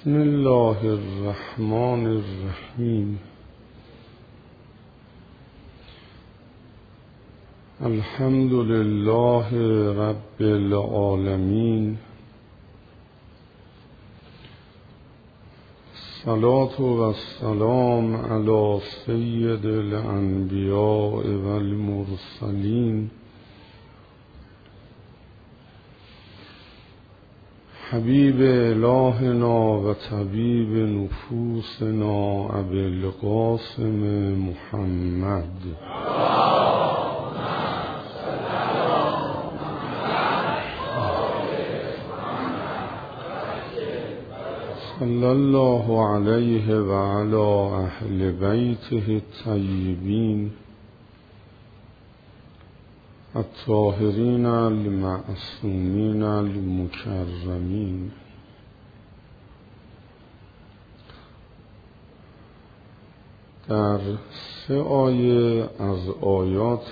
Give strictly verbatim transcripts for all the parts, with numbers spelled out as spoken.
بسم الله الرحمن الرحیم. الحمد لله رب العالمین. الصلاة و السلام علی سید الانبیاء و المرسلین حبیب الهنا و طبیب نفوسنا ابی القاسم محمد صلی الله علیه و علی اهل بیته الطیبین الطاهرین المعصومین المکرمین. در سه آیه از آیات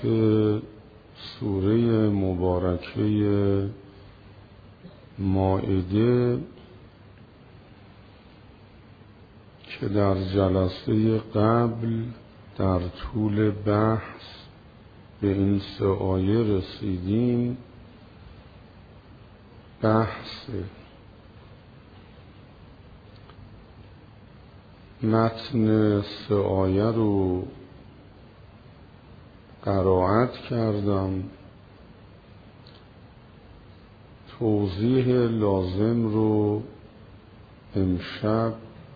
سوره مبارکه مائده که در جلسه قبل در طول بحث به این سه آیه رسیدیم، بحث متن سه آیه رو قرائت کردم، توضیح لازم رو امشب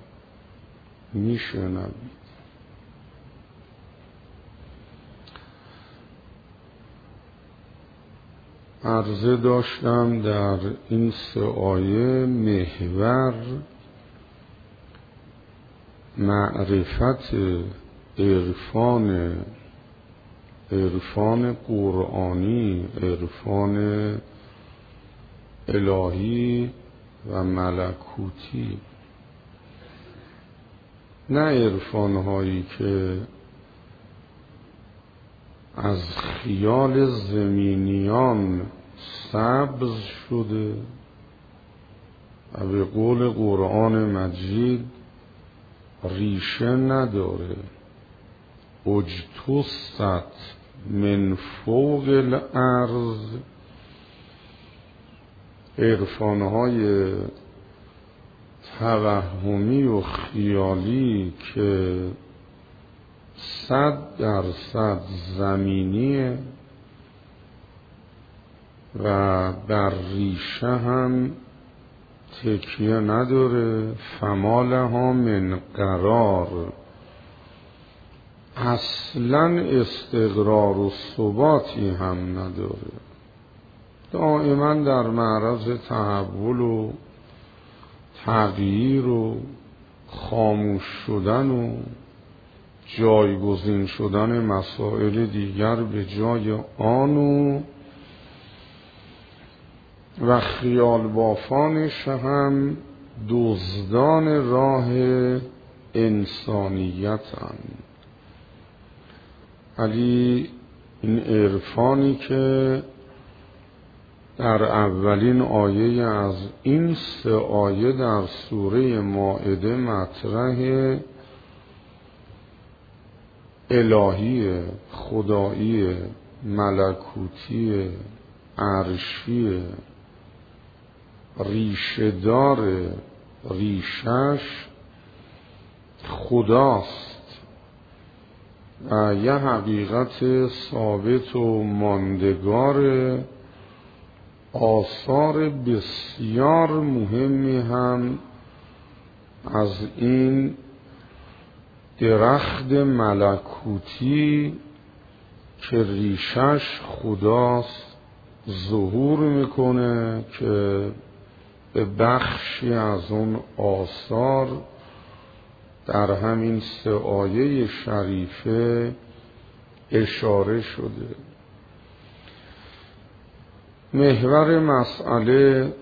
میشنوید. عرضه داشتم در این سه آیه محور معرفت عرفان عرفان قرآنی، عرفان الهی و ملکوتی، نه عرفان هایی که از خیال زمینیان سبز شده و به قول قرآن مجید ریشه نداره، اجتثت من فوق الارض. عرفانهای توهمی و خیالی که صد درصد زمینیه و بر ریشه هم تکیه نداره، فما لها من قرار، اصلا استقرار و ثباتی هم نداره، دائما در معرض تحول و تغییر و خاموش شدن و جایگزین شدن مسائل دیگر به جای آن و خیال بافانش هم دزدان راه انسانیتن. ولی این عرفانی که در اولین آیه از این سه آیه در سوره مائده مطرح، الهی، خدایی، ملکوتی، عرشی، ریشه‌دار، ریشش خداست و یه حقیقت ثابت و ماندگار، آثار بسیار مهمی هم از این درخت ملکوتی که ریشش خداست ظهور میکنه که به بخشی از اون آثار در همین سه آیه شریفه اشاره شده. محور مسئله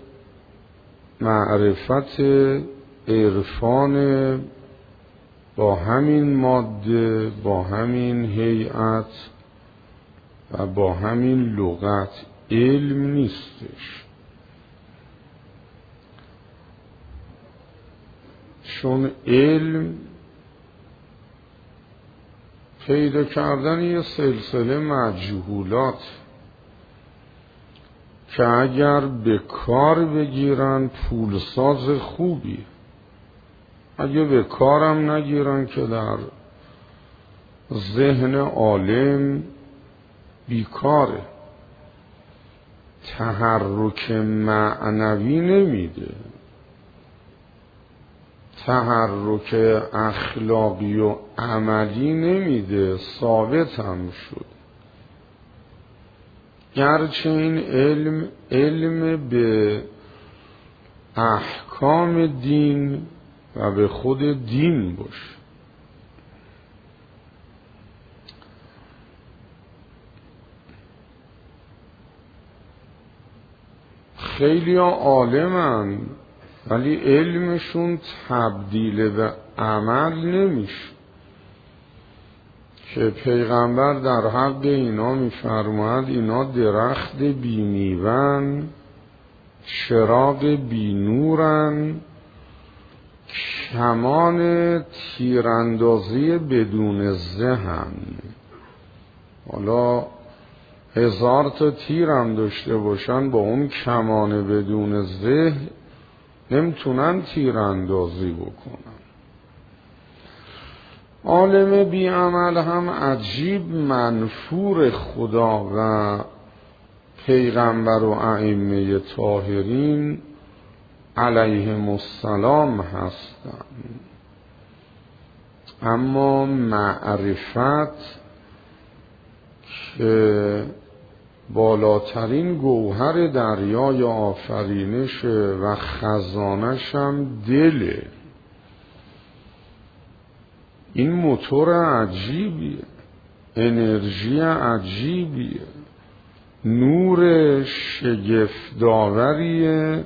معرفت عرفان با همین ماده، با همین هیئت و با همین لغت علم نیستش. چون علم پیدا کردن یه سلسله مجهولات که اگر به کار بگیرن پولساز خوبی، اگه به کارم نگیرن که در ذهن عالم بیکاره، تحرک معنوی نمیده، تحرک اخلاقی و عملی نمیده، ثابت هم شد. گرچه این علم علم به احکام دین و به خود دین باشه. خیلی ها عالمن ولی علمشون تبدیل به عمل نمیشه، که پیغمبر در حق اینا میفرماید اینا درخت بی میوه‌ن، چراغ بی نورن، کمان تیراندازی بدون ذهن. حالا هزار تا تیرم داشته باشن، با اون کمان بدون ذهن نمیتونن تیراندازی بکنن. عالم بی عمل هم عجیب منفور خدا و پیغمبر و ائمه طاهرین علیهم السلام هستند، اما معرفت که بالاترین گوهر دریای آفرینش و خزانش هم دله، این موتور عجیبیه، انرژی عجیبیه، نور شگفت‌آوریه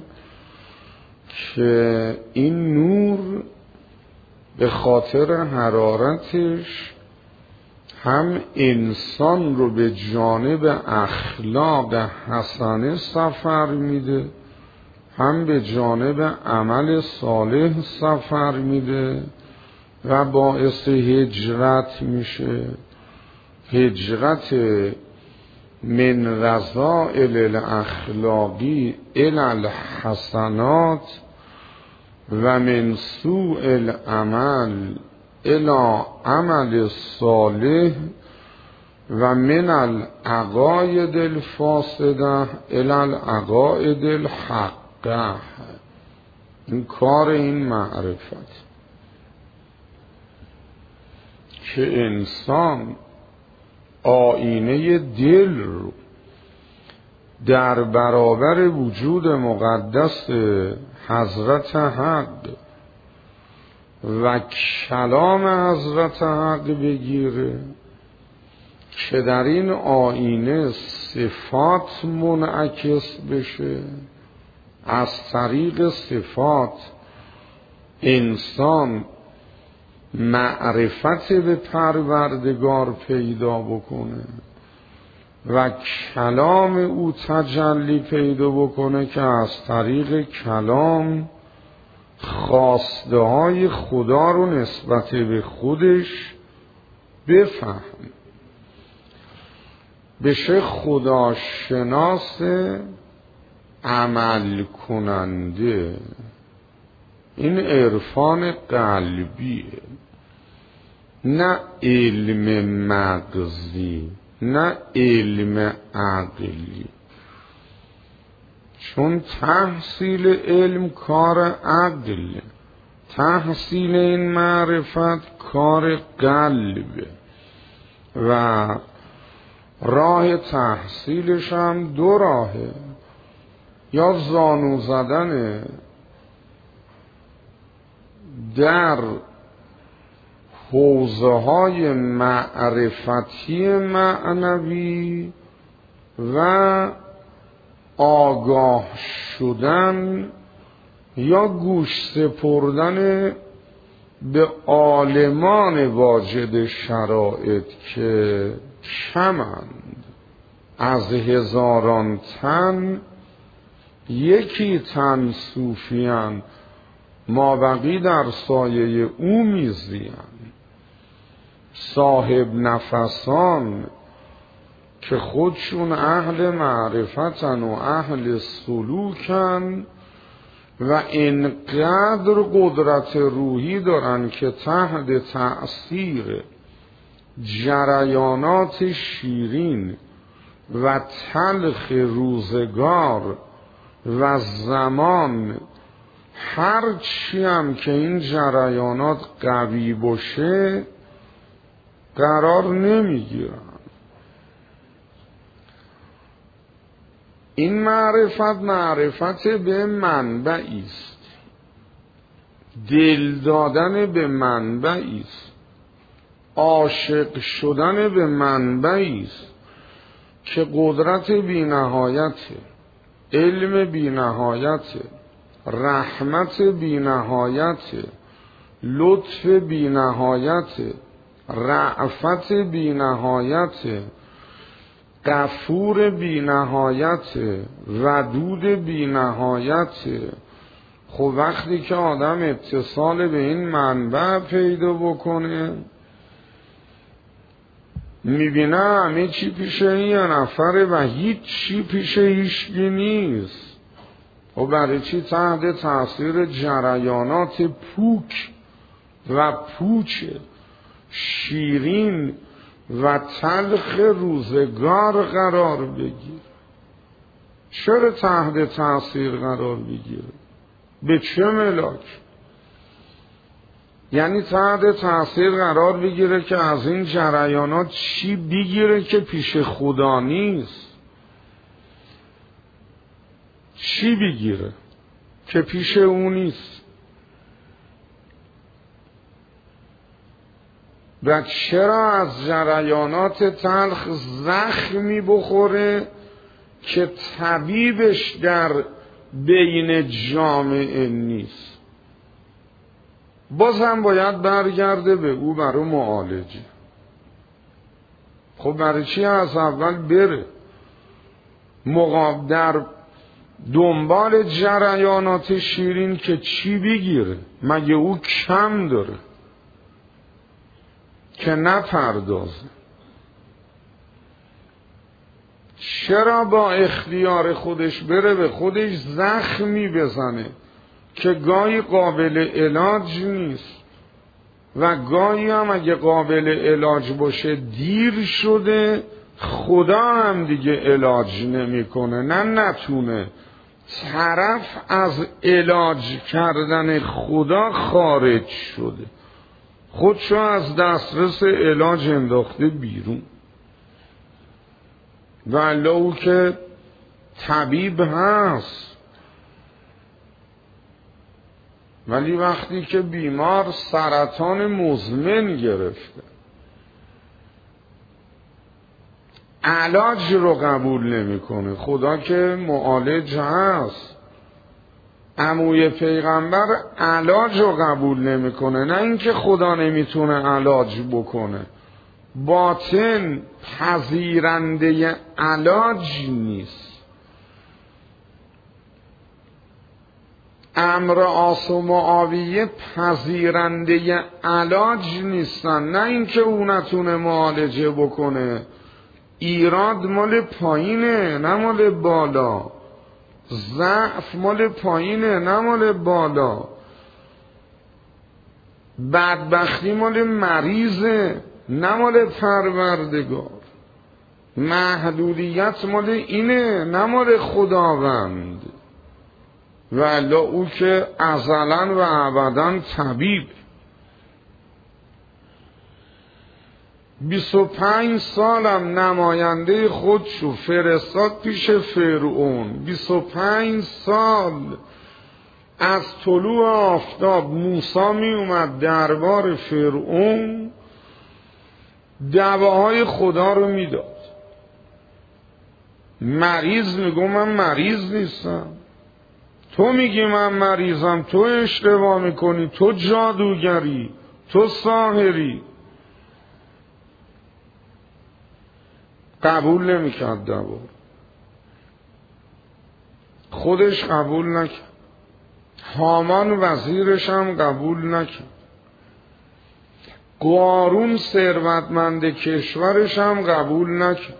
که این نور به خاطر حرارتش هم انسان رو به جانب اخلاق حسنه سفر میده، هم به جانب عمل صالح سفر میده و باعث هجرت میشه. هجرت من رذائل الاخلاقی الی الحسنات و من سوء العمل الی عمل صالح و من العقاید الفاسده الی العقاید الحقه. این کار این معرفت که انسان آینه دل رو در برابر وجود مقدس حضرت حق و کلام حضرت حق بگیره که در این آینه صفات منعکس بشه، از طریق صفات انسان معرفت به پروردگار پیدا بکنه و کلام او تجلی پیدا بکنه که از طریق کلام خواسته های خدا رو نسبت به خودش بفهم، بشه خداشناس عمل کننده. این عرفان قلبیه، نه علم مغزی، نه علم عقلی، چون تحصیل علم کار عقل، تحصیل این معرفت کار قلبه و راه تحصیلش هم دو راهه، یا زانو زدن در حوزه های معرفتی معنوی و آگاه شدن، یا گوش سپردن به عالمان واجد شرایط که کمند، از هزاران تن یکی تن صوفیان مابقی در سایه او میزیند. صاحب نفسان که خودشون اهل معرفتن و اهل سلوکن و اینقدر قدرت روحی دارن که تحت تأثیر جریانات شیرین و تلخ روزگار و زمان، هر چی هم که این جریانات قوی باشه قرار نمیگیرن. این معرفت معرفت به منبعی است، دل دادن به منبعی است، عاشق شدن به منبعی است که قدرت بی نهایت، علم بی نهایت، رحمت بی نهایت، لطف بی نهایت، رأفت بی نهایت، غفور بی نهایت، ودود بی نهایت. خب وقتی که آدم اتصال به این منبع پیدا بکنه میبینه همه چی پیش این یه نفره و هیچ چی پیش هیچکی نیست. و برای چی؟ تحت تاثیر جریانات پوک و پوچ شیرین و تلخ روزگار قرار بگیر. چرا تحت تاثیر قرار بگیره؟ به چه ملاک؟ یعنی تحت تاثیر قرار بگیره که از این جریانات چی بگیره که پیش خدا نیست. چی بگیره که پیش اون نیست؟ و چرا از جریانات تلخ زخمی بخوره که طبیبش در بین جامعه نیست؟ بازم باید برگرده به او برای معالجه. خب برای چی از اول بره مقاب در دنبال جریانات شیرین که چی بگیره؟ مگه او کم داره که نپردازه؟ چرا با اختیار خودش بره به خودش زخمی بزنه که گاهی قابل علاج نیست و گاهی هم اگه قابل علاج باشه دیر شده، خدا هم دیگه علاج نمیکنه، نه نتونه، طرف از علاج کردن خدا خارج شده، خودشو از دسترس علاج انداخته بیرون. و الله او که طبیب هست، ولی وقتی که بیمار سرطان مزمن گرفته علاج رو قبول نمیکنه. خدا که معالج هست، عموی پیغمبر علاج رو قبول نمیکنه، نه اینکه خدا نمیتونه علاج بکنه، باطن پذیرنده علاج نیست. امر آس و معاویه پذیرنده علاج نیستن، نه اینکه او نتونه معالجه بکنه. ایراد مال پایینه نه مال بالا، ضعف مال پایینه نه مال بالا، بدبختی مال مریضه نه مال پروردگار، محدودیت مال اینه نه مال خداوند. و الله او که ازلا و ابدا طبیب. بیست و پنج سالم نماینده خودشو فرستاد پیش فرعون. بیست و پنج سال از طلوع آفتاب موسی می اومد دربار فرعون، دعواهای خدا رو میداد. مریض میگو من مریض نیستم، تو میگی من مریضم، تو اشتباه میکنی، تو جادوگری، تو ساحری. قبول نمیکرد دعوا، خودش قبول نکرد. هامان وزیرش هم قبول نکرد. قارون ثروتمند کشورش هم قبول نکرد.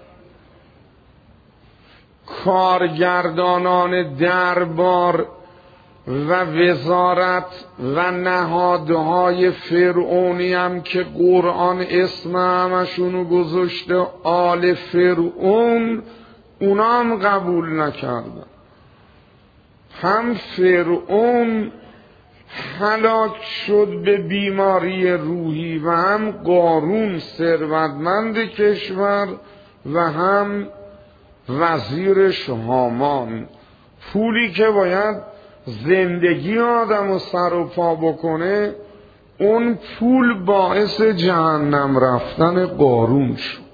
کارگردانان دربار و وزارت و نهادهای فرعونی هم که قرآن اسم همشونو گذاشته آل فرعون، اونا هم قبول نکردن. هم فرعون هلاک شد به بیماری روحی و هم قارون ثروتمند کشور و هم وزیرش هامان. پولی که باید زندگی آدم رو سر و پا بکنه، اون پول باعث جهنم رفتن قارون شد.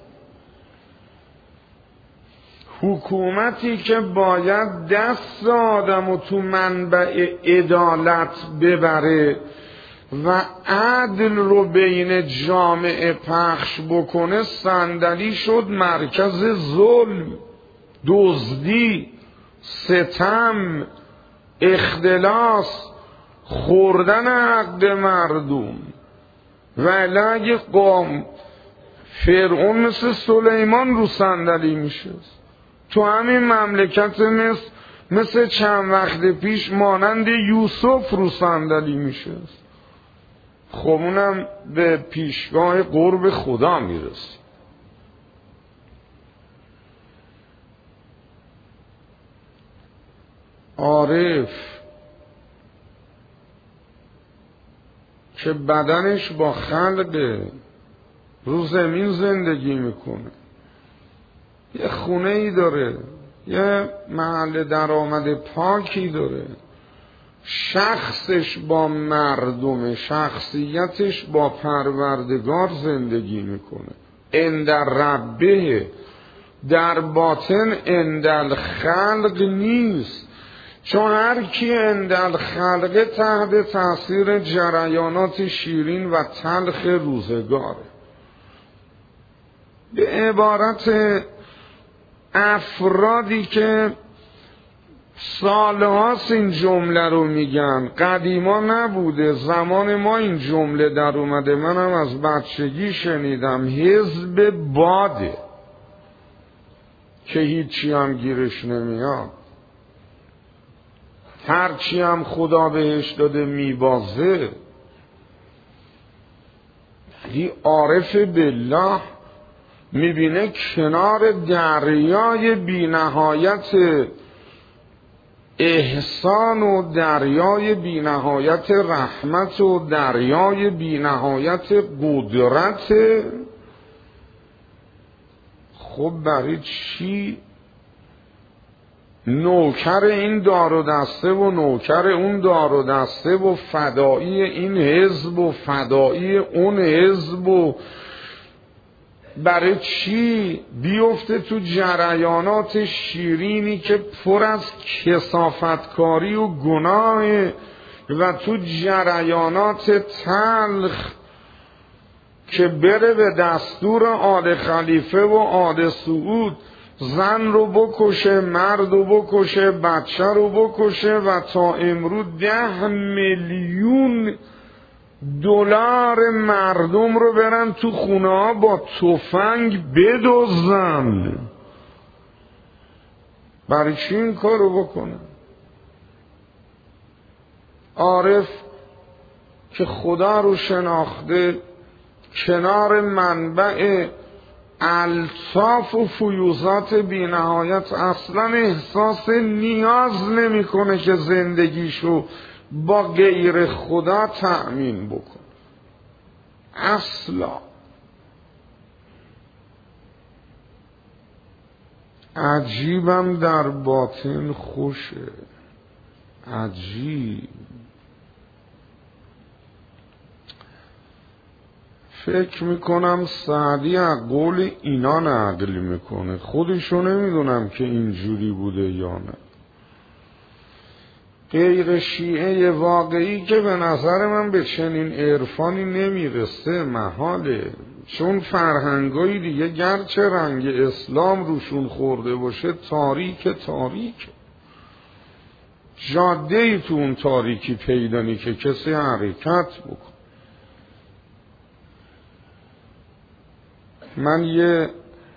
حکومتی که باید دست آدم رو تو منبع عدالت ببره و عدل رو بین جامعه پخش بکنه، صندلی شد مرکز ظلم، دزدی، ستم، اختلاس، خوردن حق مردم. ولی اگه قوم فرعون مثل سلیمان رو صندلی میشه، تو همین مملکت مثل مثل چند وقت پیش مانند یوسف رو صندلی میشه، خب اونم به پیشگاه قرب خدا میرسه. عارف که بدنش با خلق رو زمین زندگی میکنه، یه خونه ای داره، یه محل درآمد پاکی داره، شخصش با مردم، شخصیتش با پروردگار زندگی میکنه. عند ربه، در باطن عند الخلق نیست، چون هر کی عند الخلق تحت تاثیر جریانات شیرین و تلخ روزگاره. به عبارت افرادی که سالهاست این جمله رو میگن، قدیما نبوده، زمان ما این جمله در اومده، منم از بچگی شنیدم، حزب باده که هیچی هم گیرش نمیاد، هرچی هم خدا بهش داده میبازه. ولی عارف بالله میبینه کنار دریای بی نهایت احسان و دریای بی نهایت رحمت و دریای بی نهایت قدرت، خب برای چی نوکر این دار و دسته و نوکر اون دار و دسته و فدایی این حزب و فدایی اون حزب و برای چی بیفته تو جریانات شیرینی که پر از کثافتکاری و گناه و تو جریانات تلخ که بره به دستور آل خلیفه و آل سعود زن رو بکشه، مرد رو بکشه، بچه رو بکشه و تا امروز ده میلیون دلار مردم رو برن تو خونه ها با تفنگ بدزدن. برای چی این کار رو بکنن؟ عارف که خدا رو شناخته، کنار منبع الطاف و فیوزات بی نهایت اصلا احساس نیاز نمیکنه که زندگیشو با غیر خدا تأمین بکن. اصلا عجیبم در باطن خوشه، عجیب. فکر میکنم سعدی از قول اینا نقل میکنه، خودشو نمیدونم که اینجوری بوده یا نه. غیر شیعه واقعی که به نظر من به چنین عرفانی نمیرسه محاله، چون فرهنگایی دیگه گرچه رنگ اسلام روشون خورده باشه تاریک تاریک. جاده ای تو اون تاریکی پیدا نی که کسی حرکت بکن. من یه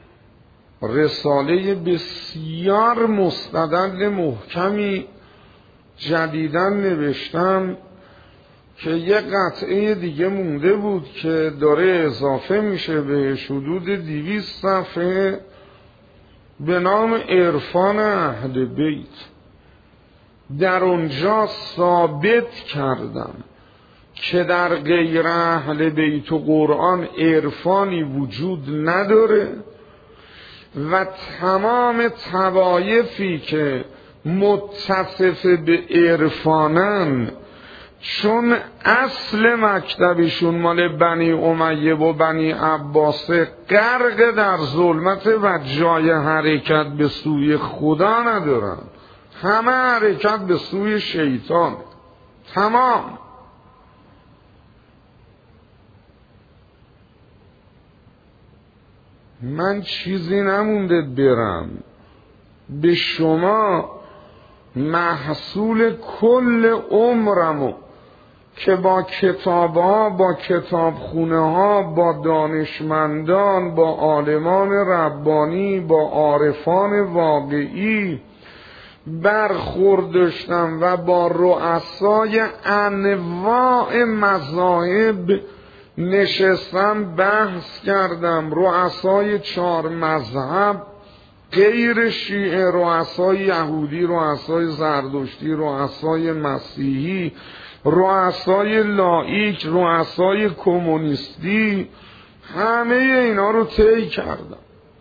رساله بسیار مستدل محکمی جدیداً نوشتم که یه قطعه دیگه مونده بود که داره اضافه میشه به حدود دویست صفحه به نام عرفان اهل بیت. در اونجا ثابت کردم که در غیر اهل بیت و قرآن عرفانی وجود نداره و تمام طوایفی که متصف به عرفانن چون اصل مکتبشون مال بنی امیه و بنی عباسه غرق در ظلمت و جای حرکت به سوی خدا ندارن، همه حرکت به سوی شیطان. تمام. من چیزی نمونده برم به شما محصول کل عمرمو که با کتابها، با کتابخونه ها، با دانشمندان، با عالمان ربانی، با عارفان واقعی برخورد داشتم و با رؤسای انواع مذاهب نشستم بحث کردم. رؤسای چهار مذهب غیر شیعه، رؤسای یهودی، رؤسای زردشتی، رؤسای مسیحی، رؤسای لایک، رؤسای کمونیستی، همه اینا رو طی کردم.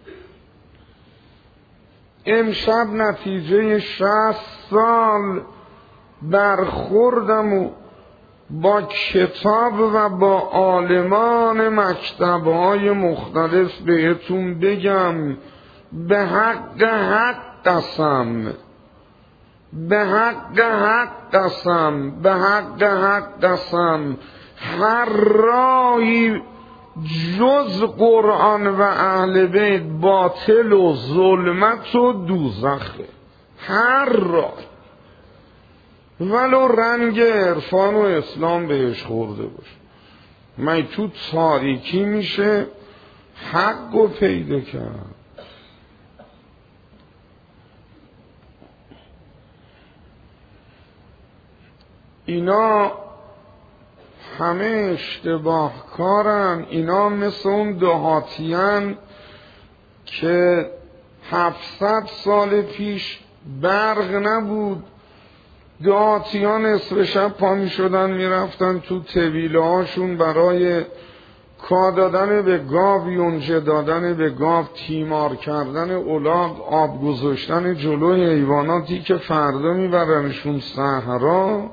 امشب نتیجه شصت سال برخوردم و با کتاب و با عالمان مکتب‌های مختلف بهتون بگم به حق حق قسم، به حق حق قسم، به حق حق قسم، هر راهی جز قرآن و اهل بیت باطل و ظلمت و دوزخه. هر راه ولو رنگ عرفان و اسلام بهش خورده باشه. من تو تاریکی میشه حق رو پیدا کرد. اینا همه اشتباه کارن. اینا مثل اون دهاتیان که هفتصد سال پیش برق نبود، دهاتیان اصر شب پا می شدن می رفتن تو طویله هاشون برای کا دادن به گاو، یونجه دادن به گاو، تیمار کردن الاغ، آب گذاشتن جلوی حیواناتی که فردا می برنشون صحرا.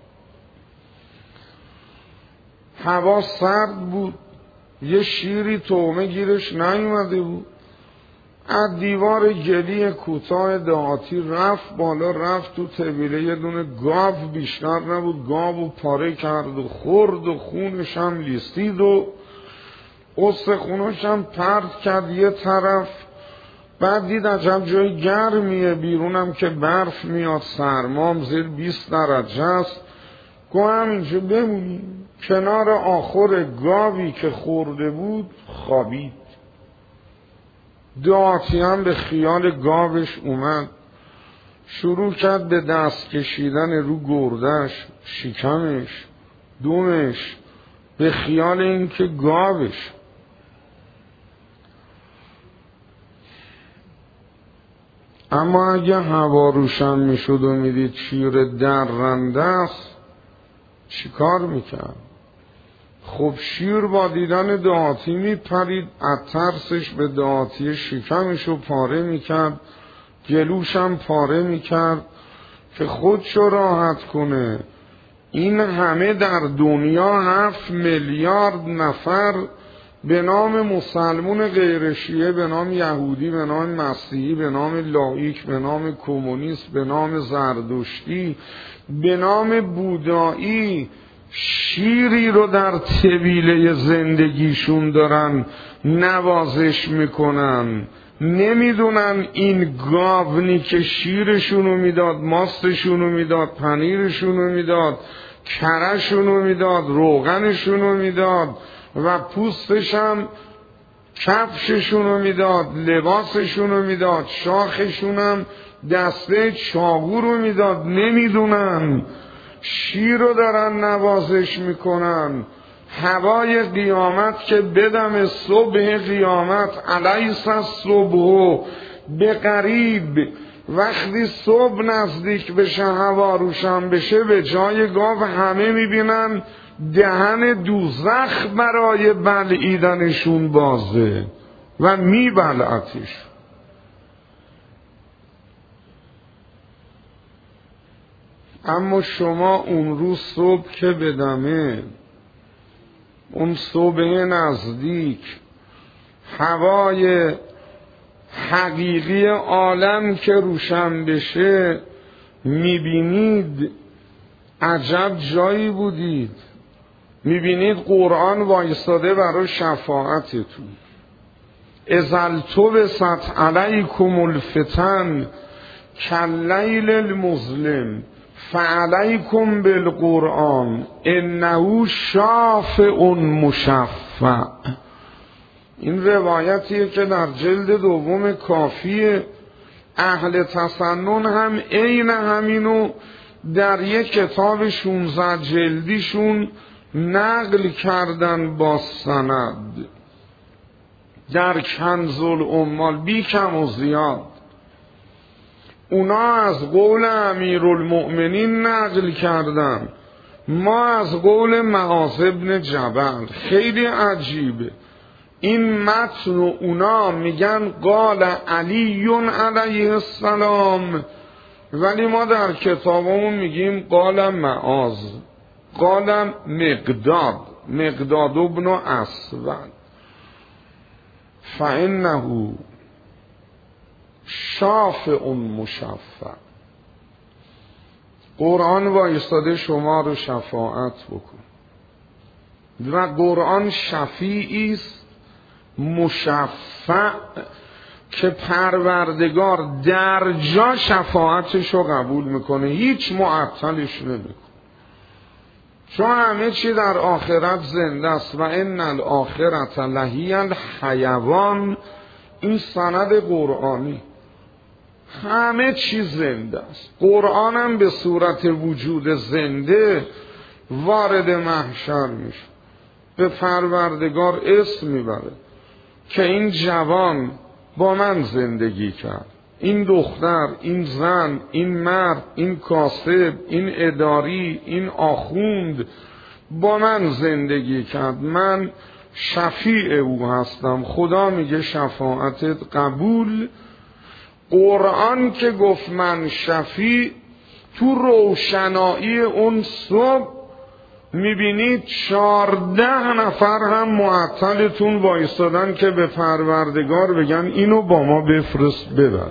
هوا سرد بود، یه شیری تومه گیرش نیومده بود، از دیوار گلی کوتاه دهاتی رفت بالا، رفت تو طویله، یه دونه گاو بیشتر نبود، گاو پاره کرد و خورد و خونش هم لیستید و استخوناش هم پرت کرد یه طرف. بعد دید عجب جای گرمیه، بیرونم که برف میاد، سرمام زیر بیست درجه است. گو همینجا بمونیم. کنار آخر گاوی که خورده بود خوابید. دهاتی هم به خیال گاوش اومد، شروع کرد به دست کشیدن رو گردش، شکمش، دومش، به خیال این که گاوش. اما اگه هوا روشن میشد و میدید شیر درنده است چی کار میکرد؟ خب شیر با دیدن دهاتی میپرید، از ترسش به دهاتی شکمشو پاره میکرد، گلوشم پاره میکرد که خودشو راحت کنه. این همه در دنیا هفت میلیارد نفر به نام مسلمون غیر شیعه، به نام یهودی، به نام مسیحی، به نام لایک، به نام کمونیست، به نام زردشتی، به نام بودایی شیری رو در طویله زندگیشون دارن نوازش میکنن، نمیدونن این گاونی که شیرشونو میداد، ماستشونو میداد، پنیرشونو میداد، کرشونو میداد، روغنشونو میداد و پوستش هم کفششونو میداد، لباسشونو میداد، شاخشونم دسته چاقو رو میداد. نمیدونن شیر رو دارن نوازش میکنن. هوای قیامت که بدم صبح قیامت علیس الصبح به قریب، وقتی صبح نزدیک بشه هوا روشن بشه، به جای گاو همه میبینن دهن دوزخ برای بلعیدنشون بازه و میبلعتش. اما شما اون روز صبح که بدمه، اون صبح نزدیک، هوای حقیقی عالم که روشن بشه، میبینید عجب جایی بودید. میبینید قرآن وایستاده برای شفاعتتون. اذا التبست علیکم الفتن کاللیل المظلم فعلیکم بالقرآن انه شافع مشفع. این روایتیه که در جلد دوم کافیه. اهل تسنن هم عین همینو در یک کتاب شونزده جلدیشون نقل کردن با سند در کنز الاموال بی کم و زیاد. اونا از قول امیرالمؤمنین نقل کردن، ما از قول معاذ بن جبل. خیلی عجیبه این متن. اونا میگن قال علی علیه السلام، ولی ما در کتابمون میگیم قال معاذ، قال مقداد، مقداد ابن اسود، فانه شافع مشفع. قرآن وایستاده شما رو شفاعت بکن و قرآن شفیعی است مشفع که پروردگار در جا شفاعتش رو قبول میکنه، هیچ معطلش نمیکنه، چون همه چی در آخرت زنده است. و ان الاخرة لهی الحیوان، این سند قرآنی، همه چی زنده است. قرآن هم به صورت وجود زنده وارد محشر میشه، به پروردگار اسم میبره که این جوان با من زندگی کرد، این دختر، این زن، این مرد، این کاسب، این اداری، این آخوند با من زندگی کرد، من شفیع او هستم. خدا میگه شفاعتت قبول. قرآن که گفت من شفیع، تو روشنایی اون صبح میبینید چارده نفر هم معطلتون وایستادن که به پروردگار بگن اینو با ما بفرست ببر.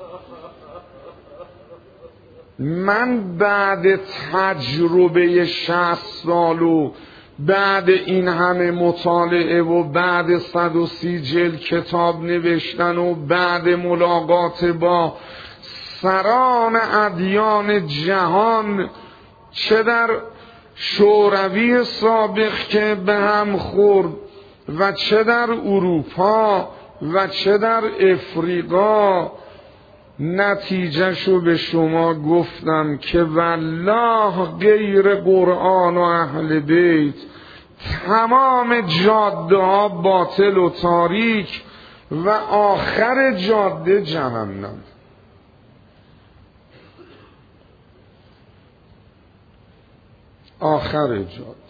من بعد تجربه شصت سال و بعد این همه مطالعه و بعد صد و سی جلد کتاب نوشتن و بعد ملاقات با سران ادیان جهان، چه در شوروی سابق که به هم خورد و چه در اروپا و چه در افریقا، نتیجهشو به شما گفتم که والله غیر قرآن و اهل بیت تمام جاده ها باطل و تاریک و آخر جاده جهنم. آخر جاده.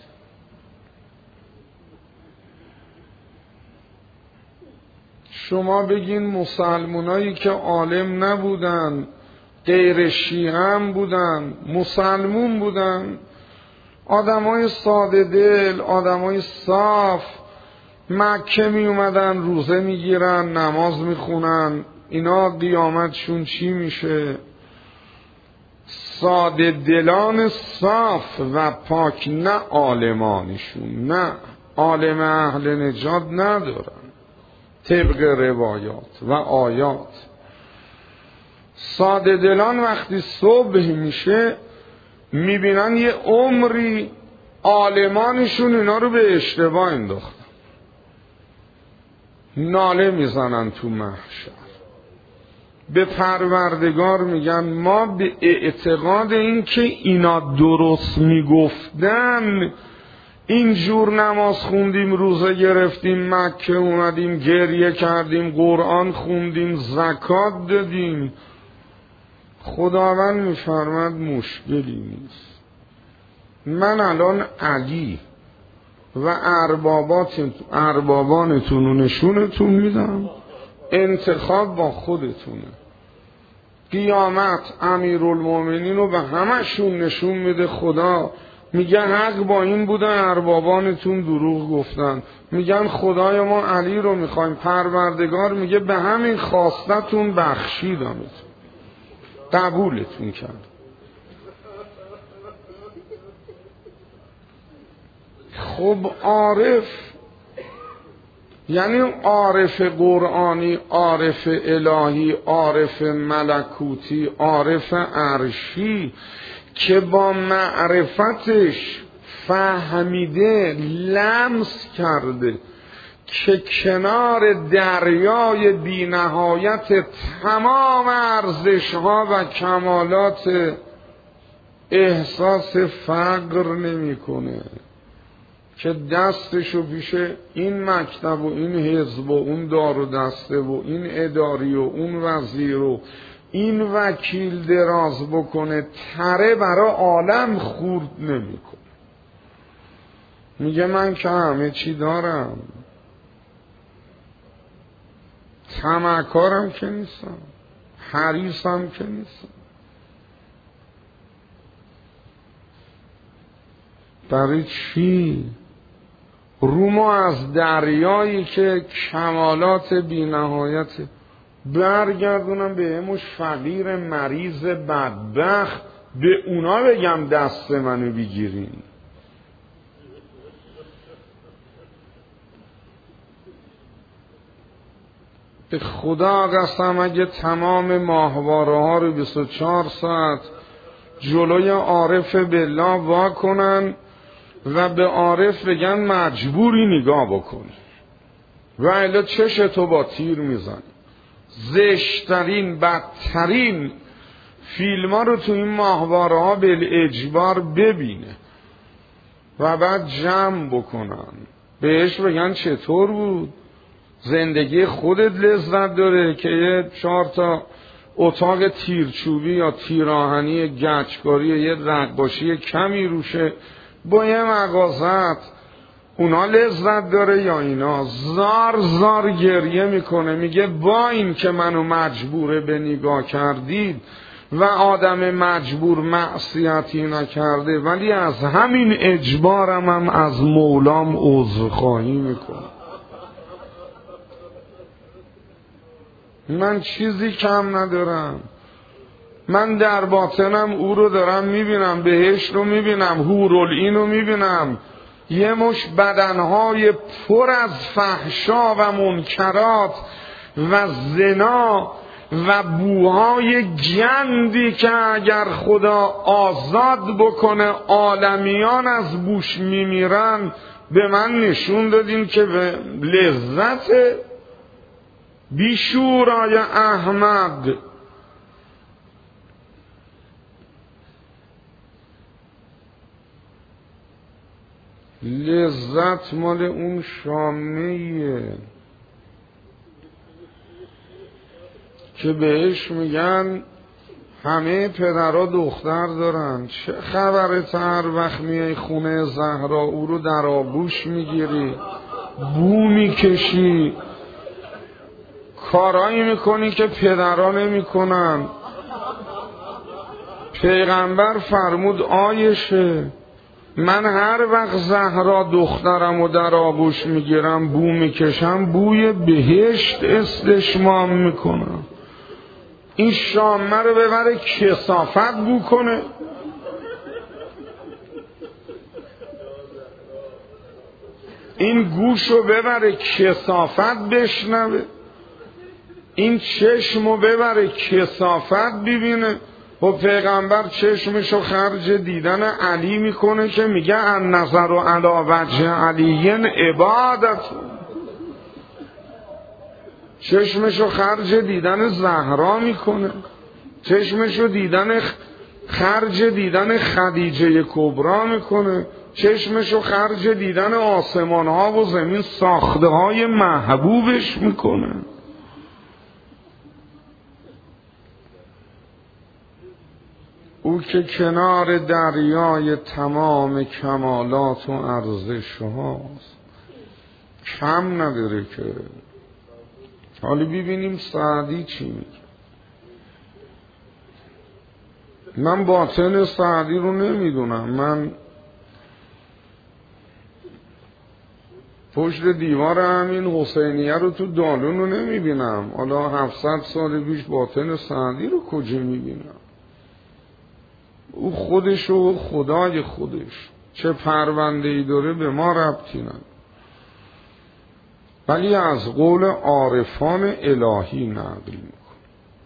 شما بگین مسلمانایی که عالم نبودن، غیر شیعه هم بودن، مسلمون بودن، آدمای ساده دل، آدمای صاف، مکه می اومدن روزه می گیرن، نماز می خونن، اینا قیامتشون چی میشه؟ ساده دلان صاف و پاک، نه عالمانشون، نه عالم اهل نجات ندارن. طبق روایات و آیات. ساده دلان وقتی صبح میشه میبینن یه عمری عالمانشون اینا رو به اشتباه انداختن، ناله میزنن تو محشر، به پروردگار میگن ما به اعتقاد این که اینا درست میگفتن اینجور نماز خوندیم، روزه گرفتیم، مکه اومدیم، گریه کردیم، قرآن خوندیم، زکات دادیم. خداوند میفرماد مشکلی نیست، من الان علی و اربابات اربابانتون رو نشونتون میدم، انتخاب با خودتونه. قیامت امیرالمومنین رو به همشون نشون میده، خدا میگه حق با این بوده اربابانتون دروغ گفتن، میگن خدای ما علی رو میخوایم، پروردگار میگه به همین خواستتون بخشیدمتون، قبولتون کرد. خب عارف یعنی عارف قرآنی، عارف الهی، عارف ملکوتی، عارف عرشی که با معرفتش فهمیده، لمس کرده که کنار دریای بی نهایت تمام ارزش‌ها و کمالات احساس فقر نمی‌کنه، که دستشو پیش این مکتب و این حزب و اون دار و دسته و این اداری و اون وزیر و این وکیل دراز بکنه، تره برا عالم خورد نمی‌کنه. میگه من که همه چی دارم، طمعکارم که نیستم، حریصم که نیستم. برای چی؟ رو ما از دریایی که کمالات بی نهایت برگردونم به هموش فقیر مریض بدبخت، به اونا بگم دست منو بگیرین. به خدا قسم اگه تمام ماهواره ها رو بیست و چهار ساعت جلوی عارف بالله وا کنن و به عارف بگن مجبوری نگاه بکنی و الا چشتو با تیر میزن، زشترین بدترین فیلم ها رو تو این ماهواره ها بالاجبار ببینه و بعد جمع بکنن، بهش بگن چطور بود زندگی خودت لذت داره که یه چهار تا اتاق تیرچوبی یا تیراهنی گچکاری یه نقاشی کمی روشه با یه مغازت، اونا لذت داره یا اینا؟ زار زار گریه میکنه، میگه با این که منو مجبوره به نگاه کردید و آدم مجبور معصیتی نکرده، ولی از همین اجبارم هم از مولام عذرخواهی میکنه. من چیزی کم ندارم، من در باطنم او رو دارم میبینم، بهشت رو میبینم، حورالعین رو میبینم، یه مش بدنهای پر از فحشا و منکرات و زنا و بوهای گندی که اگر خدا آزاد بکنه عالمیان از بوش میمیرن. به من نشون دادین که به لذت بیشورای احمد لذت مال اون شامنیه که بهش میگن همه پدرها دختر دارن، چه خبرت هر وقت میای خونه زهرا او رو در آغوش میگیری، بو میکشی، کارایی میکنی که پدرها نمیکنن. پیغمبر فرمود آیشه من هر وقت زهرا دخترم و در آغوش میگیرم بو میکشم، بوی بهشت استشمام میکنم. این شامه رو ببره کثافت بو کنه. این گوشو ببره کثافت بشنوه، این چشمو ببره کثافت ببینه. و پیغمبر چشمشو خرج دیدن علی میکنه که میگه ان نظر و علی وجه علی عبادت، چشمشو خرج دیدن زهرا میکنه، چشمشو دیدن خرج دیدن خدیجه کبرا میکنه، چشمشو خرج دیدن آسمان ها و زمین ساخته های محبوبش میکنه. او که کنار دریای تمام کمالات و ارزش هاست، کم نداره که. حالا ببینیم سعدی چی میگه. من باطن سعدی رو نمیدونم، من پشت دیوار همین حسینیه رو تو دالون رو نمیبینم، حالا هفتصد سال پیش باطن سعدی رو کجا میبینم؟ او خودش و خدای خودش چه پرونده‌ای داره به ما ربطی نداره، ولی از قول عارفان الهی نقل میکنه.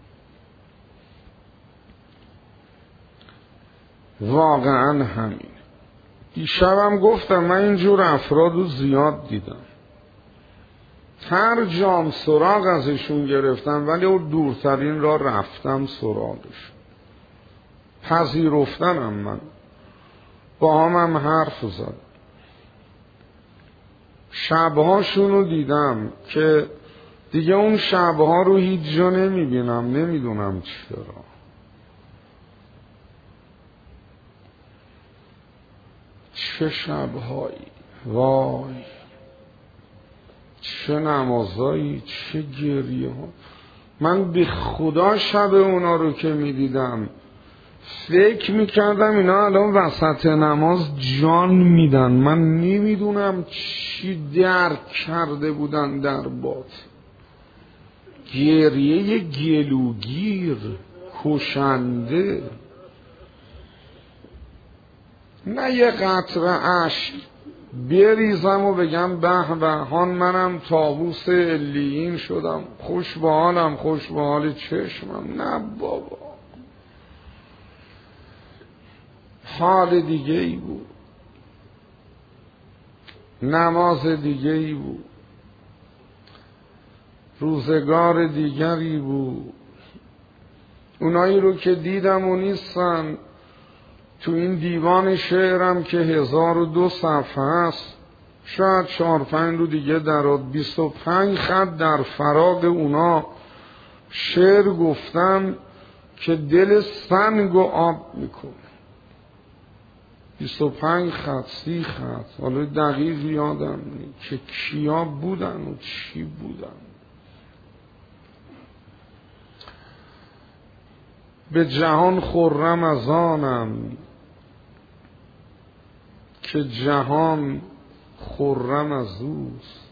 واقعا همینه. دیشبم گفتم من اینجور افراد رو زیاد دیدم، هر جام سراغ ازشون گرفتم ولی اون دورترین را رفتم سراغش، پذیرفتنم، من با هم حرف زد، شبهاشون رو دیدم که دیگه اون شبها رو هیچ جا نمیبینم، نمیدونم چرا. چه شبهایی، وای چه نمازایی، چه گریه ها. من به خدا شب اونا رو که میدیدم فکر میکردم اینا الان وسط نماز جان میدن، من نمیدونم چی درک کرده بودن در باطن. گریه گلوگیر کشنده، نه یه قطره اشک بریزم و بگم به به هان منم طاووس علیین شدم، خوش به حالم، خوش به حال چشمم. نه بابا، حال دیگه ای بود، نماز دیگه ای بود، روزگار دیگری بود. اونایی رو که دیدم و نیستن تو این دیوان شعرم که هزار و دو صفحه است، شاید چهار پنج رو دیگه درات، بیست و پنج خط در فراغ اونا شعر گفتم که دل سنگ و آب میکنه. بیست و پنج خط، سی خط، حالا دقیق یادم نیست که کیا بودن و چی بودن. به جهان خرم از آنم که جهان خرم از اوست،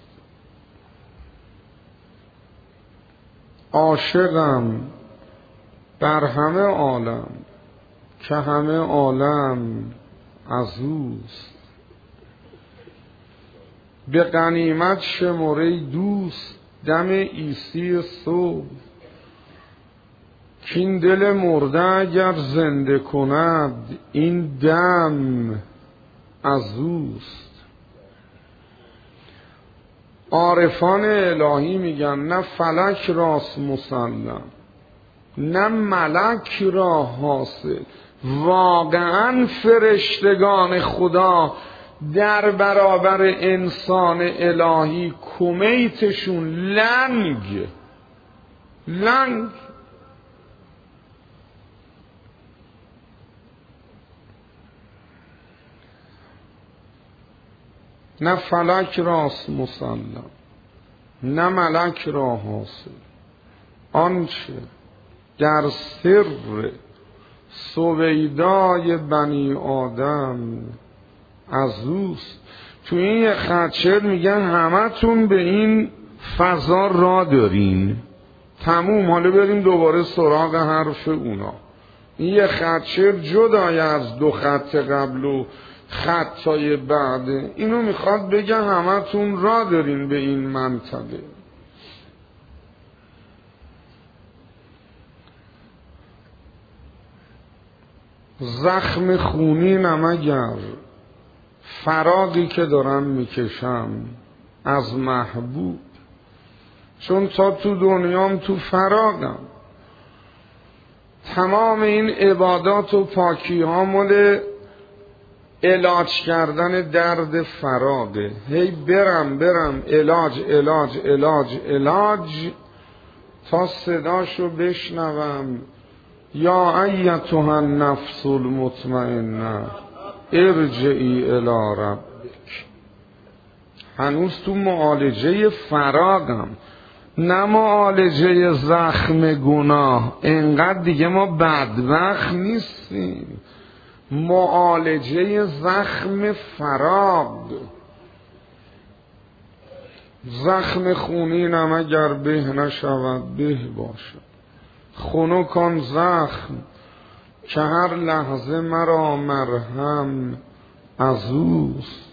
عاشقم بر همه عالم که همه عالم از اوست. به غنیمت شماره دوست دم عیسی صبح، که این دل مرده اگر زنده کند این دم از اوست. عارفان الهی میگن نه فلک راست مسلم، نه ملک را حاصل. واقعا فرشتگان خدا در برابر انسان الهی کمیتشون لنگ لنگ. نه فلک راست مسلم، نه ملک را حاصل. آنچه در سر سویدای بنی آدم از اوست. تو این یه خدشر میگن همه تون به این فضا را دارین، تموم. حالا بریم دوباره سراغ حرف اونا. این یه خدشر جدای از دو خط قبل و خطای بعده. اینو میخواد بگه همتون را دارین به این منطقه. زخم خونینم اگر فراقی که دارم میکشم از محبوب، چون تا تو دنیام تو فراقم. تمام این عبادات و پاکی ها مال علاج کردن درد فراقه. هی برم برم علاج علاج علاج علاج تا صداشو بشنوم یا ایتها النفس المطمئنه ارجعی الی ربک. هنوز تو معالجه فراقم، نه معالجه زخم گناه. اینقدر دیگه ما بدبخت نیستیم. معالجه زخم فراق. زخم خونینم اگر به نشود به باشد، خنک آن زخم که هر لحظه مرا مرهم از اوست.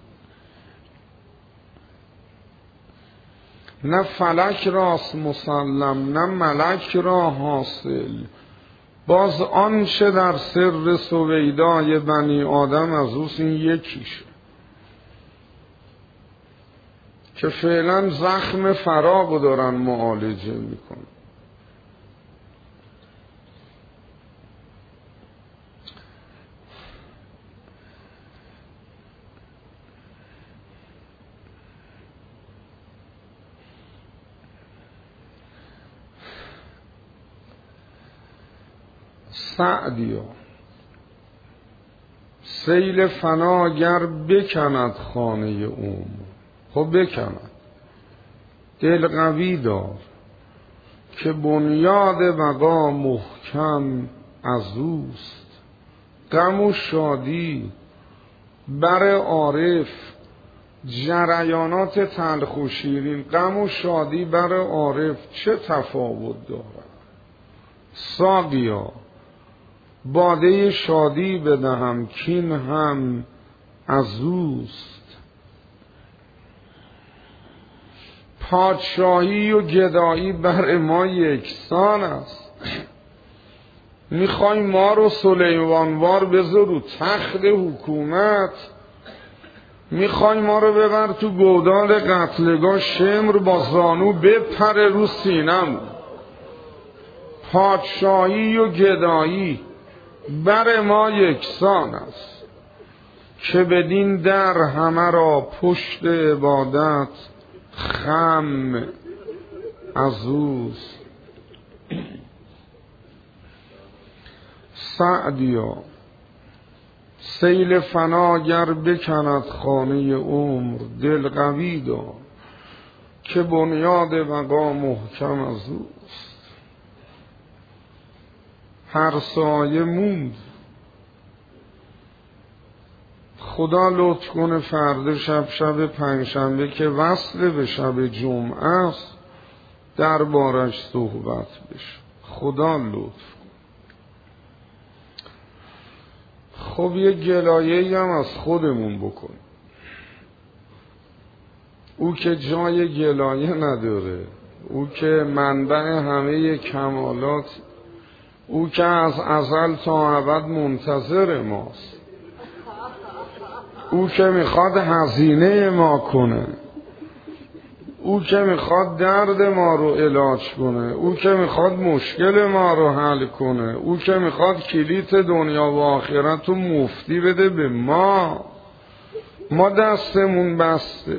نه فلک راست مسلم نه ملک را حاصل، باز آنچه در سر سویدای بنی آدم از اوست. این یکیشه که فعلا زخم فراق دارن معالجه میکنن. سعدیا سیل فنا گر بکند خانه عمر، خب بکند، دل قوی دار که بنیاد بقا محکم از اوست. غم و شادی بر عارف جریانات تلخ و شیرین. غم و شادی بر عارف چه تفاوت دارد؟ ساقیا باده شادی بدهم کین هم از اوست. پادشاهی و گدایی بر ما یکسان است. میخوای ما رو سلیمانوار بذار رو تخت حکومت، میخوای ما رو ببر تو گودال قتلگاه، شمر با زانو بپره رو سینم. پادشاهی و گدایی بر ما یکسان است که بدین در همه را پشت عبادت خم از اوست. سعدیا سیل فنا گر بکند خانه عمر، دل قوی دار که بنیاد بقا محکم از اوست. هر سایه موند، خدا لطف کنه فردا شب شب پنجشنبه که وصل به شب جمعه است در بارش صحبت بشه. خدا لطف کنه. خب یه گلایه‌ای هم از خودمون بکنیم. او که جای گلایه نداره، او که منبع همه کمالات، او که از ازل تا ابد منتظر ماست، او که میخواد هزینه ما کنه، او که میخواد درد ما رو علاج کنه، او که میخواد مشکل ما رو حل کنه، او که میخواد کلیت دنیا و آخرت رو مفتی بده به ما. ما دستمون بسته،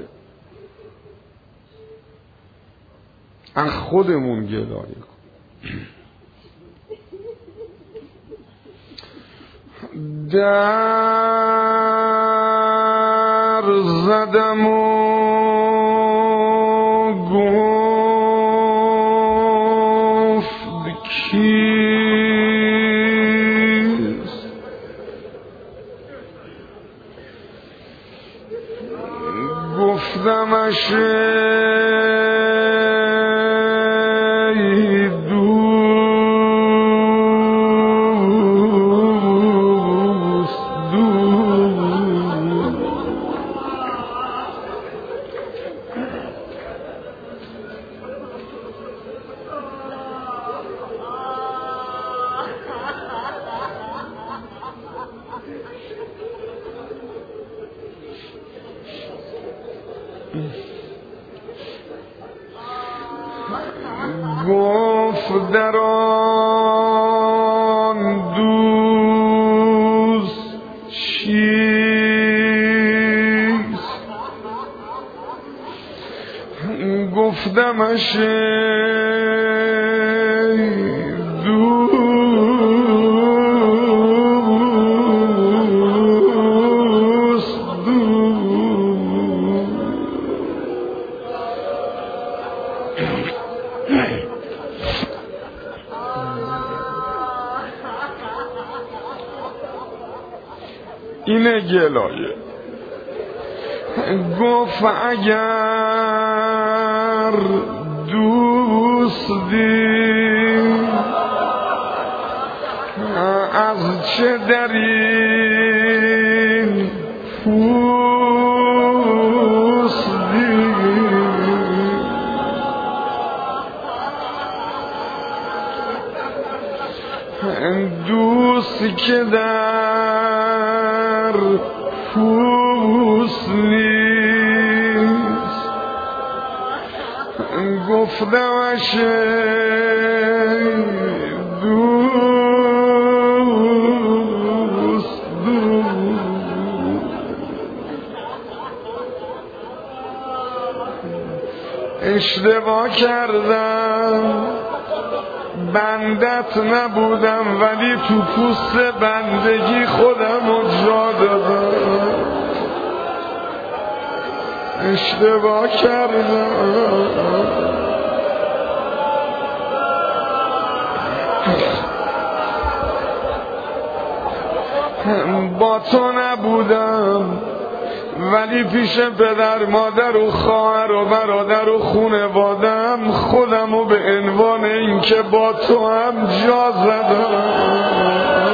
از خودمون گلایه کن. در زدم و گفت کیست، گفتمش گفت در آن دوست چیست؟ گفتمش اینه گلایه. گفت اگر دوستی از چه در این پوستی، دوستی که در پوست نیست. گفتمش دوست دوست اشتباه کردم، بندت نبودم ولی تو پوست بندگی خودم رو جا دادم. اشتباه کردم، با تو نبودم ولی پیش پدر مادر و خواهر و برادر و خونوادم خودم رو به عنوان این که با تو هم جا زدم.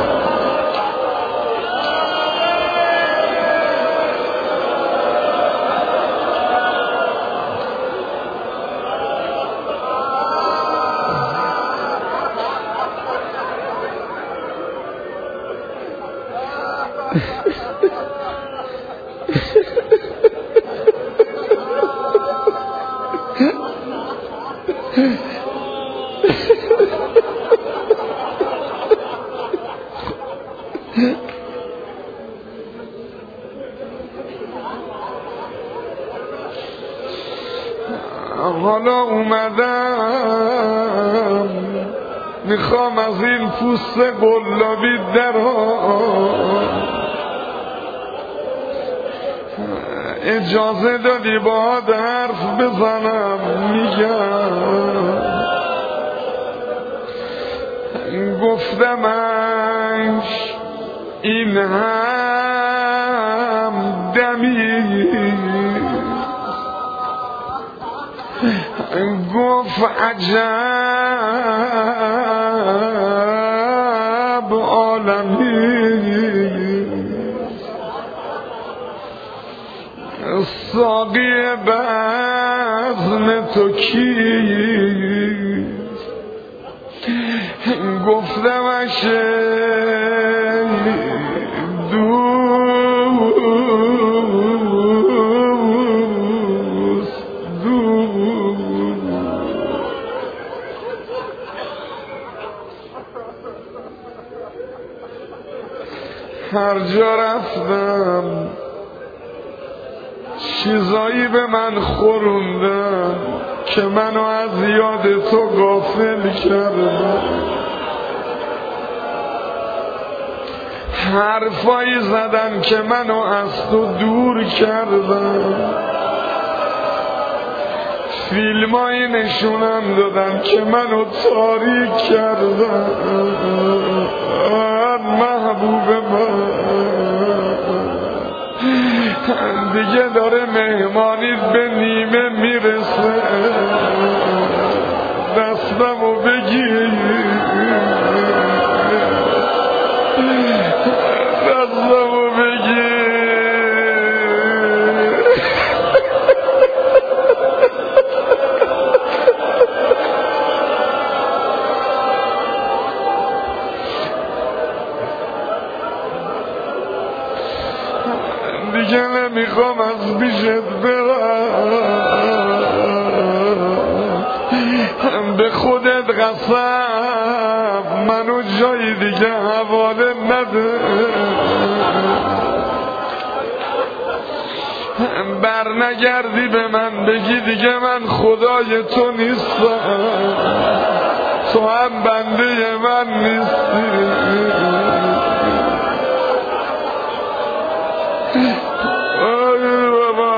حالا اومدم میخوام از این پوست گلابی درام، اجازه دادی باهات حرف بزنم؟ میگم گفتمش این هم دمی، گفت عجب عالمی، ساقی بزم تو کیست؟ گفتمش دوست دوست هر جا رفتم چیزایی به من خوروندن که منو از یاد تو غافل کردن، حرفایی زدن که منو از تو دور کردن، فیلمایی نشونم دادن که منو تاریک کردن. محبوب من دیگه داره مهمانیت به نیمه میرسه، دستمو بگیر، دستمو بگیر. دیگه نمیخوام از پیشت برم، به خودت قسم منو جای دیگه حواله نده، بر نگردی به من بگی دیگه من خدای تو نیستم، تو هم بنده من نیستی. آی بابا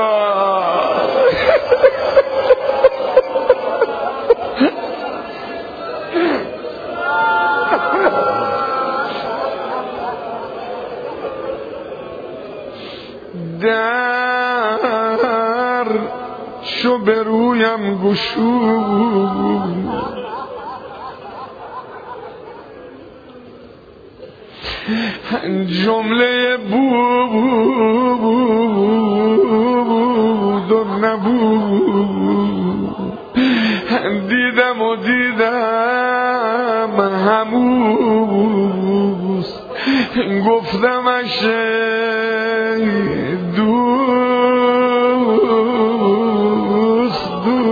در شو به رویم گشود، جمله بود و نبود، دیدم و دیدم هموز، گفتمش دوست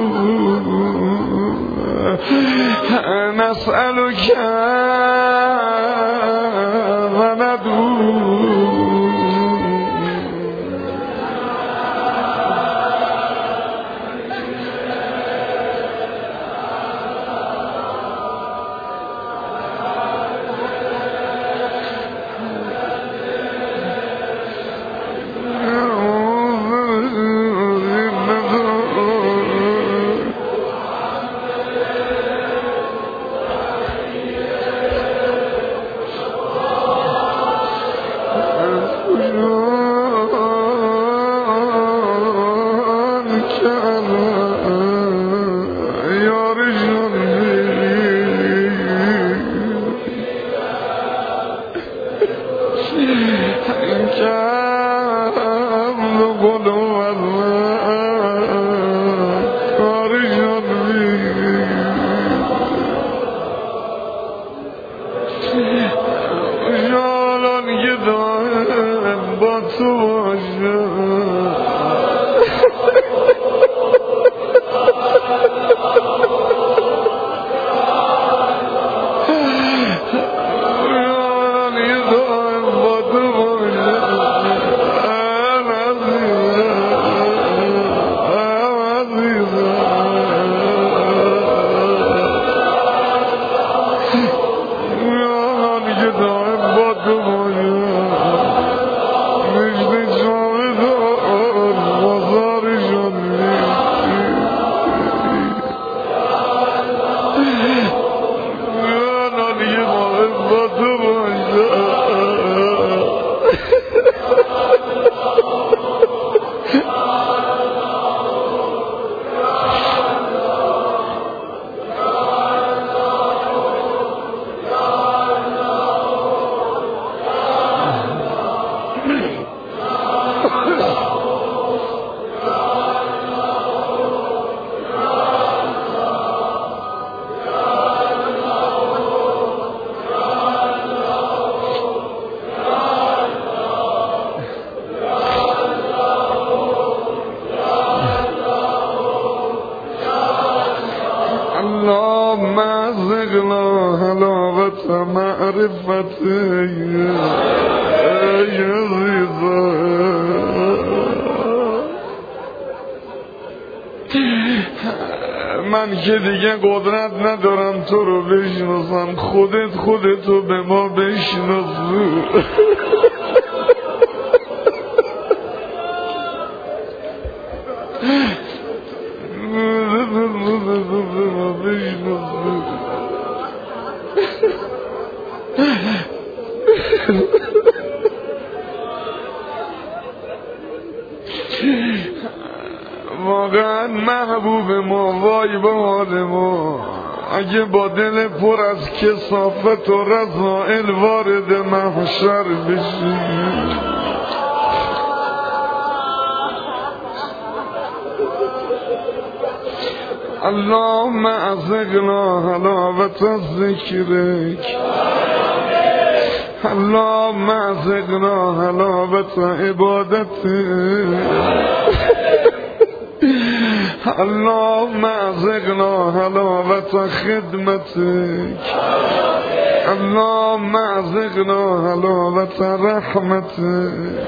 دوست نسألک و ندوست. من که دیگه قدرت ندارم تو رو بشناسم، خودت خودتو به ما بشناسو. واقعا محبوب ما، وای به حال ما، اگه با دل پر از کثافت و رذائل وارد محشر بشی. اللهم اذقنا حلاوت ذکرک، اللهم اذقنا حلاوت عبادتک، اللهم ارزقنا حلاوت خدمتك اللهم ارزقنا حلاوت رحمتك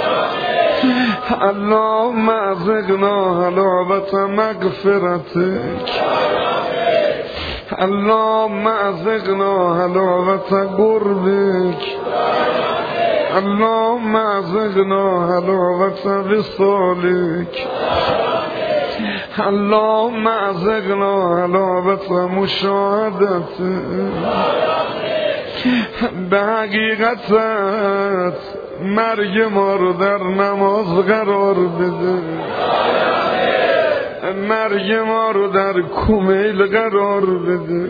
اللهم ارزقنا حلاوت مغفرتك اللهم ارزقنا حلاوت قربك اللهم ارزقنا حلاوت وصالك اللهم ارزقنا حلاوت مشاهدتك به حقیقتت مرگ ما رو در نماز قرار بده مرگ ما رو در کمیل قرار بده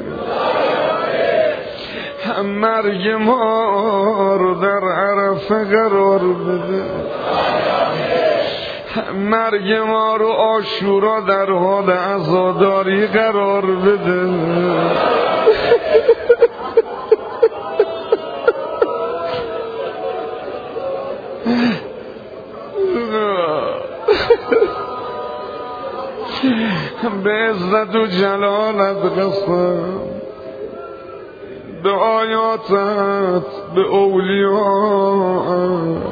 مرگ ما رو در عرفه قرار بده مرگ ما رو عاشورا در حال عزاداری قرار بده به عزت و جلالت قسم به آیاتت به اولیاءت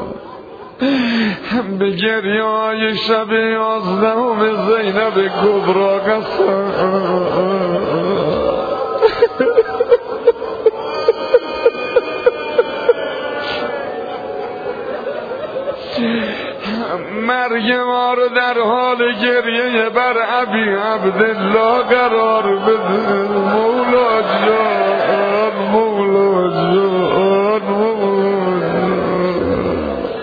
به گریه های شب یازدهم زینب کبرا قسم مرگ ما رو در حال گریه بر ابی عبدالله قرار بده مولا جان مولا جان مولا جان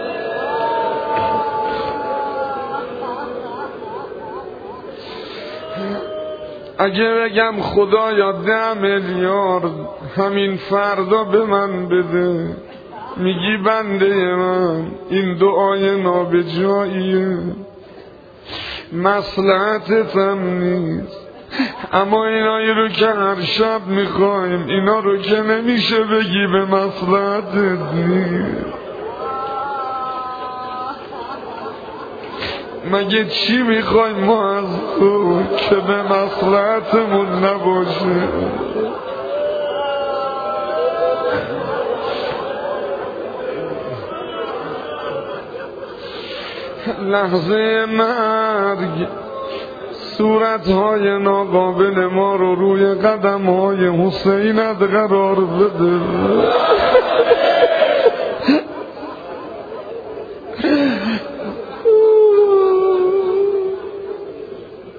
اگه بگم خدایا ده میلیارد همین فردا به من بده میگی بنده من این دعای نابجاییه مصلحتتم نیست اما اینایی رو که هر شب میخوایم اینا رو که نمیشه بگی به مصلحتت نیست مگه چی میخوایم ما از تو که به مصلحتمون نباشه لحظه مرگ صورتهای ناقابل ما رو روی قدمهای حسینت قرار بده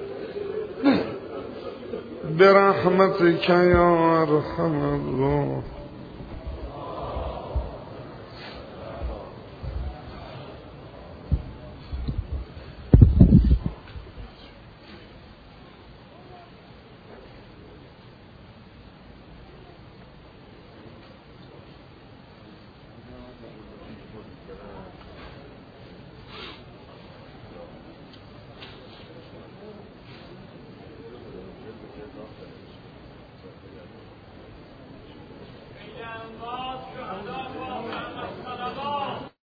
برحمتك یا ارحم الراحمین